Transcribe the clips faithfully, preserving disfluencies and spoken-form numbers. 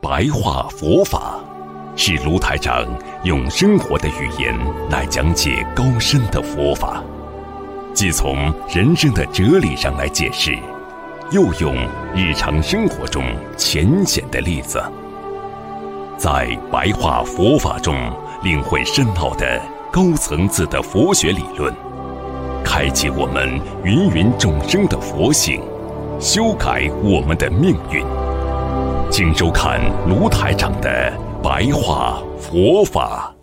白话佛法，是卢台长用生活的语言来讲解高深的佛法，既从人生的哲理上来解释，又用日常生活中浅显的例子，在白话佛法中领会深奥的高层次的佛学理论，开启我们芸芸众生的佛性，修改我们的命运。请收看卢台长的白话佛法。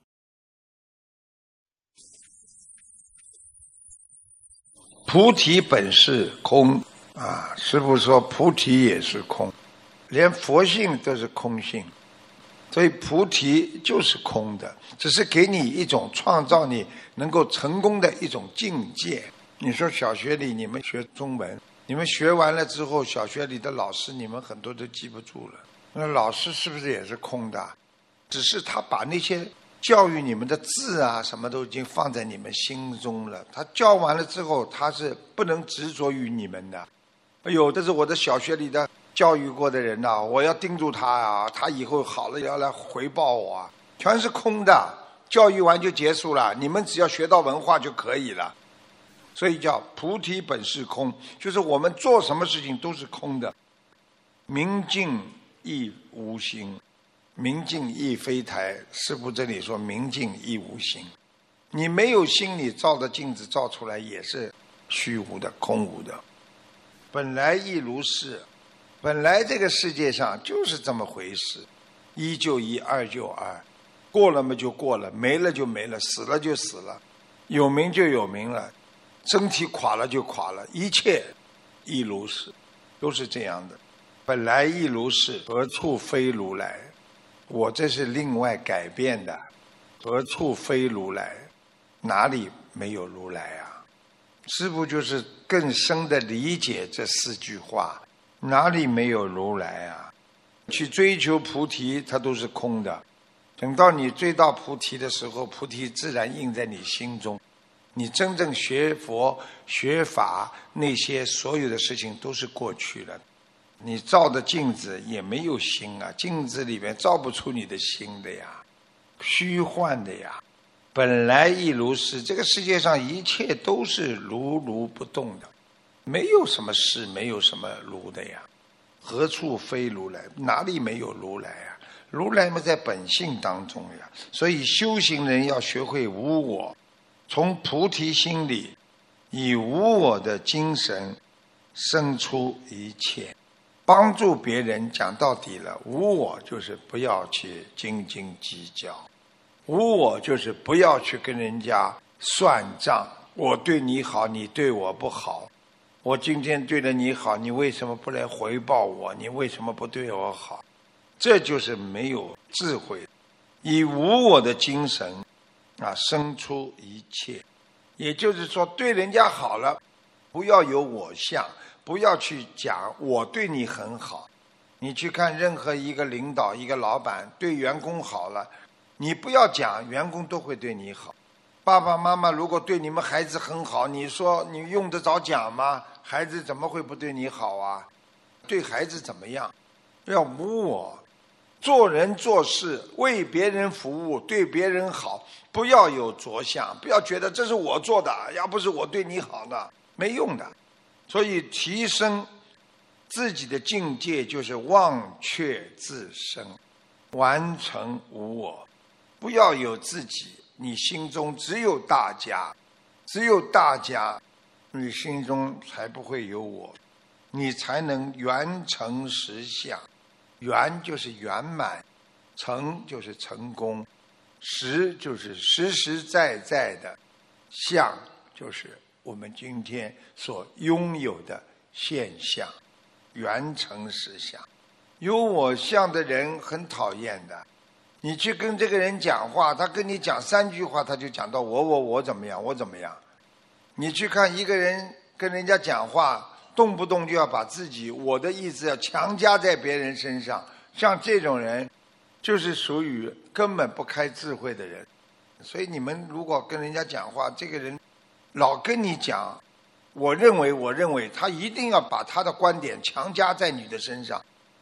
菩提本是空啊，师父说菩提也是空，连佛性都是空性，所以菩提就是空的，只是给你一种创造你能够成功的一种境界。你说小学里你们学中文，你们学完了之后，小学里的老师你们很多都记不住了，那老师是不是也是空的？只是他把那些教育你们的字啊什么都已经放在你们心中了，他教完了之后他是不能执着于你们的。哎呦，这是我的小学里的教育过的人呐、啊，我要盯住他啊，他以后好了要来回报我啊，全是空的，教育完就结束了，你们只要学到文化就可以了。所以叫菩提本是空，就是我们做什么事情都是空的。明镜亦无形，明镜亦非台，师父这里说明镜亦无形，你没有心，你照的镜子照出来也是虚无的空无的。本来亦如是，本来这个世界上就是这么回事，一就一，二就二，过了嘛就过了，没了就没了，死了就死了，有名就有名了，身体垮了就垮了，一切亦如是，都是这样的。本来亦如是，何处非如来？我这是另外改变的，何处非如来？哪里没有如来啊？师父就是更深的理解这四句话，哪里没有如来啊？去追求菩提它都是空的，等到你追到菩提的时候，菩提自然印在你心中，你真正学佛学法，那些所有的事情都是过去了。你照的镜子也没有心啊，镜子里面照不出你的心的呀，虚幻的呀。本来亦如是，这个世界上一切都是如如不动的，没有什么事，没有什么如的呀。何处非如来？哪里没有如来啊？如来嘛在本性当中呀。所以修行人要学会无我，从菩提心里以无我的精神生出一切，帮助别人。讲到底了，无我就是不要去斤斤计较，无我就是不要去跟人家算账，我对你好你对我不好，我今天对了你好，你为什么不来回报我？你为什么不对我好？这就是没有智慧。以无我的精神啊，生出一切，也就是说对人家好了，不要有我相，不要去讲我对你很好。你去看任何一个领导一个老板对员工好了，你不要讲员工都会对你好。爸爸妈妈如果对你们孩子很好，你说你用得着讲吗？孩子怎么会不对你好啊？对孩子怎么样？要无我，做人做事为别人服务，对别人好，不要有着相，不要觉得这是我做的，要不是我对你好的，没用的。所以提升自己的境界就是忘却自身，完成无我，不要有自己，你心中只有大家，只有大家，你心中才不会有我，你才能圆成实相。圆就是圆满，成就是成功，实就是实实在在的，相就是我们今天所拥有的现象，圆成实相。有我相的人很讨厌的，你去跟这个人讲话，他跟你讲三句话他就讲到我我我怎么样我怎么样。你去看一个人跟人家讲话，动不动就要把自己我的意思要强加在别人身上，像这种人就是属于根本不开智慧的人。所以你们如果跟人家讲话，这个人老跟你讲我认为我认为，他一定要把他的观点强加在你的身上，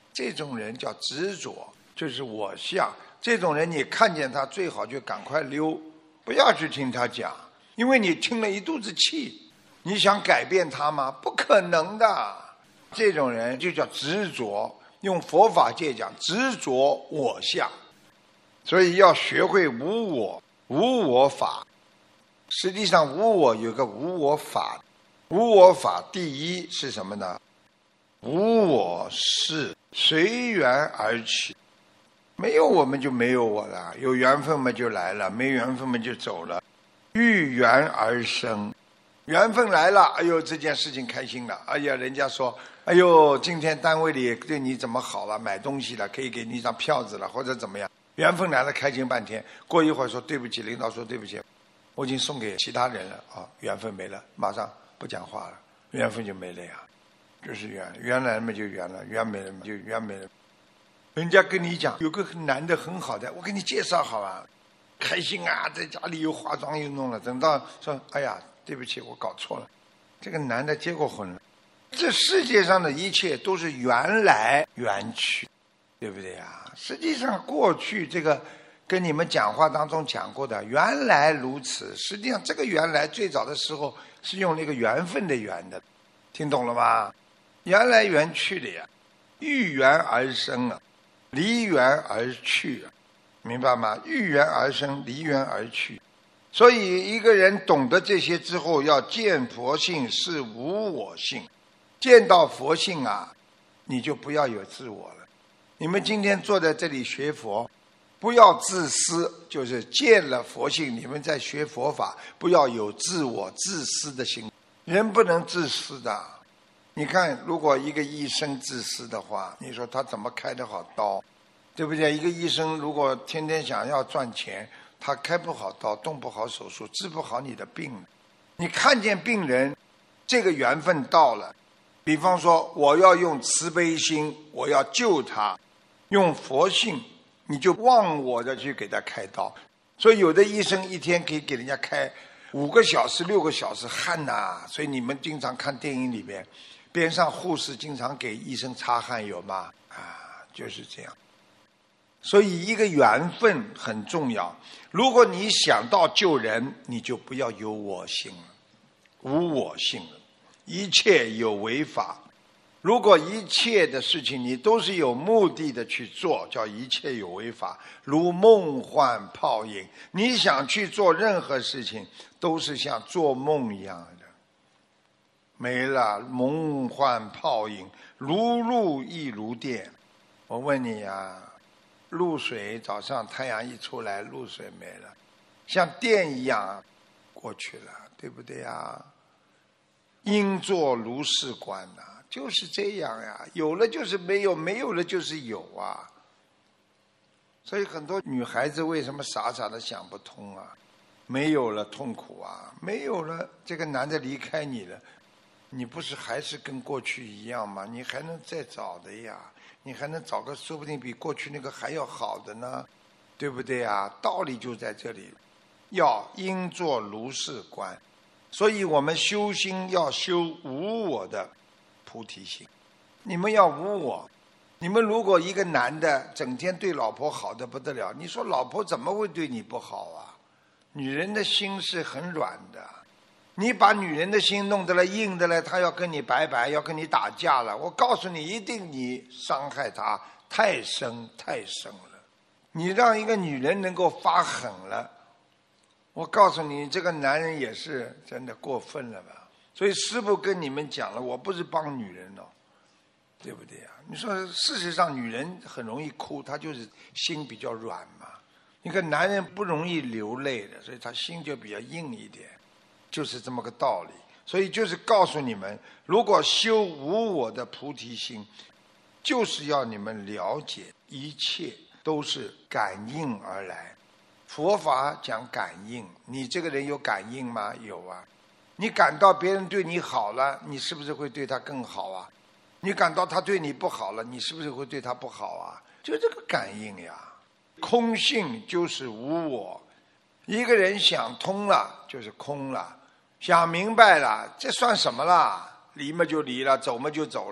这种人叫执着，就是我相。这种人你看见他最好就赶快溜，不要去听他讲，因为你听了一肚子气，你想改变他吗？不可能的。这种人就叫执着，用佛法界讲执着我相。所以要学会无我，无我法。实际上无我有个无我法，无我法第一是什么呢？无我是随缘而起，没有我们就没有我了，有缘分嘛就来了，没缘分嘛就走了。遇缘而生，缘分来了，哎呦这件事情开心了，哎呀人家说哎呦今天单位里对你怎么好了，买东西了，可以给你一张票子了，或者怎么样，缘分来了开心半天，过一会儿说对不起，领导说对不起，我已经送给其他人了啊，缘分没了，马上不讲话了，缘分就没了呀。就是缘，缘来嘛就缘了，缘没了嘛就缘没了。人家跟你讲有个男的很好的，我给你介绍好吧，开心啊，在家里又化妆又弄了，等到说哎呀对不起我搞错了，这个男的结过婚了。这世界上的一切都是缘来缘去，对不对啊？实际上过去这个跟你们讲话当中讲过的原来如此，实际上这个原来最早的时候是用那个缘分的缘的，听懂了吗？缘来缘去的呀，遇缘而生啊，离缘而去啊，明白吗？遇缘而生，离缘而去。所以一个人懂得这些之后，要见佛性是无我性，见到佛性啊，你就不要有自我了。你们今天坐在这里学佛，不要自私，就是见了佛性，你们在学佛法，不要有自我自私的心。人不能自私的。你看如果一个医生自私的话，你说他怎么开得好刀，对不对？一个医生如果天天想要赚钱，他开不好刀，动不好手术，治不好你的病。你看见病人这个缘分到了，比方说我要用慈悲心，我要救他，用佛性，你就忘我的去给他开刀。所以有的医生一天可以给人家开五个小时六个小时，汗呐、啊！所以你们经常看电影里边边上护士经常给医生擦汗，有吗？啊，就是这样。所以一个缘分很重要，如果你想到救人，你就不要有我性了，无我性了，一切有为法。如果一切的事情你都是有目的的去做，叫一切有为法，如梦幻泡影。你想去做任何事情都是像做梦一样的，没了，梦幻泡影，如露亦如电。我问你呀，露水早上太阳一出来，露水没了，像电一样过去了，对不对呀？应作如是观呐、啊，就是这样呀，有了就是没有，没有了就是有啊。所以很多女孩子为什么傻傻的想不通啊？没有了痛苦啊，没有了这个男的离开你了，你不是还是跟过去一样吗？你还能再找的呀，你还能找个说不定比过去那个还要好的呢，对不对啊？道理就在这里，要应作如是观。所以我们修心要修无我的菩提心。你们要无我，你们如果一个男的整天对老婆好的不得了，你说老婆怎么会对你不好啊？女人的心是很软的，你把女人的心弄得了硬的了，她要跟你拜拜，要跟你打架了，我告诉你，一定你伤害她太深太深了。你让一个女人能够发狠了，我告诉你，这个男人也是真的过分了吧？所以师父跟你们讲了，我不是帮女人哦，对不对啊？你说事实上女人很容易哭，她就是心比较软嘛。你看男人不容易流泪的，所以他心就比较硬一点，就是这么个道理。所以就是告诉你们，如果修无我的菩提心，就是要你们了解一切都是感应而来。佛法讲感应，你这个人有感应吗？有啊。你感到别人对你好了，你是不是会对他更好啊？你感到他对你不好了，你是不是会对他不好啊？就这个感应呀。空性就是无我，一个人想通了就是空了，想明白了，这算什么啦？离嘛就离了，走嘛就走了，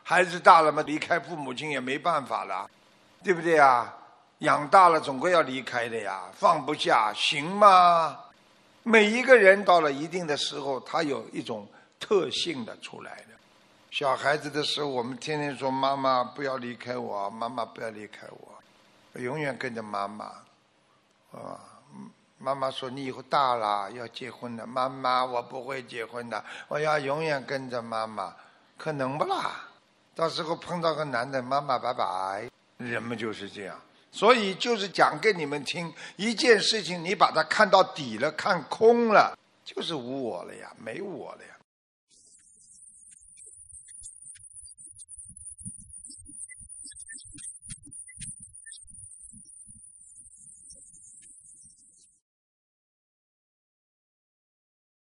孩子大了嘛，离开父母亲也没办法了，对不对啊？养大了总归要离开的呀，放不下，行吗？每一个人到了一定的时候，他有一种特性的出来的。小孩子的时候，我们天天说妈妈不要离开我，妈妈不要离开我，永远跟着妈妈，啊，妈妈说你以后大了要结婚了，妈妈我不会结婚的，我要永远跟着妈妈，可能不啦？到时候碰到个男的，妈妈拜拜，人们就是这样。所以就是讲给你们听，一件事情你把它看到底了，看空了，就是无我了呀，没我了呀。